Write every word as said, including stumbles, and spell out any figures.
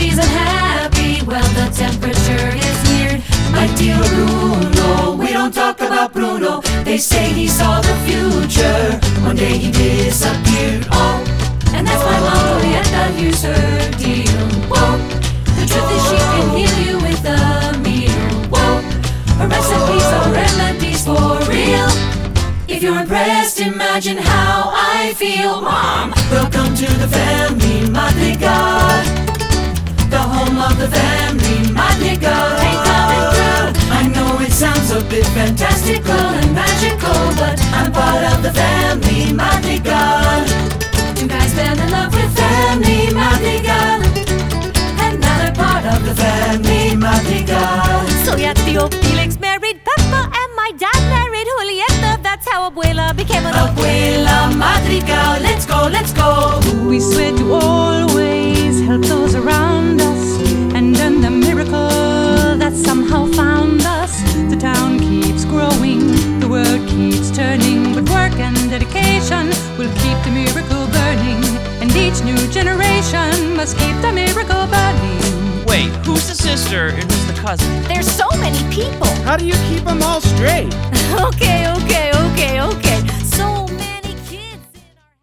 she's unhappy. Well, the temperature is weird. My dear Bruno, we don't talk about Bruno. They say he saw the future. One day he disappeared. Oh, and that's why Mom Julieta, here's her deal. Whoa, the truth is she can heal you with a meal. Whoa, her recipes are remedies for real. If you're impressed, imagine how I feel. Mom, welcome to the family Madrigal, the home of the family Madrigal. Hey, coming through. I know it sounds a bit fantastical and magical, but I'm part of the family Madrigal. Two guys fell in love with family Madrigal, and now they're part of the family Madrigal. So yeah, Tío Felix married Peppa, and my dad married Julieta. That's how Abuela became an Abuela Madrigal. Let's go, let's go. We swear to always help those around us, and then the miracle that somehow found us. The town keeps growing, the world keeps turning, but work and dedication will keep the miracle burning, and each new generation must keep the miracle burning. Wait, who's the sister and who's the cousin? There's so many people. How do you keep them all straight? Okay, okay, okay, okay.